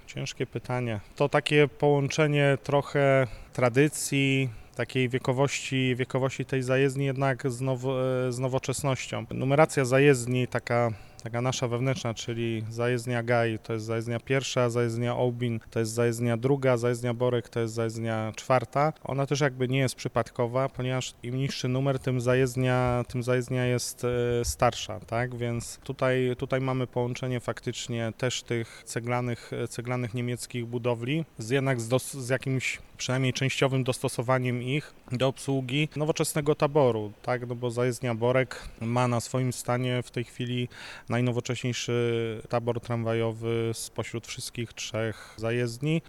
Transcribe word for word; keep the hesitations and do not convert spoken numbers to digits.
Ciężkie pytanie. To takie połączenie trochę tradycji, takiej wiekowości, wiekowości tej zajezdni jednak z, now, z nowoczesnością. Numeracja zajezdni, taka, taka nasza wewnętrzna, czyli zajezdnia Gaj to jest zajezdnia pierwsza, zajezdnia Ołbin to jest zajezdnia druga, zajezdnia Borek to jest zajezdnia czwarta. Ona też jakby nie jest przypadkowa, ponieważ im niższy numer, tym zajezdnia, tym zajezdnia jest starsza, tak? Więc tutaj, tutaj mamy połączenie faktycznie też tych ceglanych, ceglanych niemieckich budowli, z jednak z, dos, z jakimś przynajmniej częściowym dostosowaniem ich do obsługi nowoczesnego taboru, tak, no bo zajezdnia Borek ma na swoim stanie w tej chwili najnowocześniejszy tabor tramwajowy spośród wszystkich trzech zajezdni.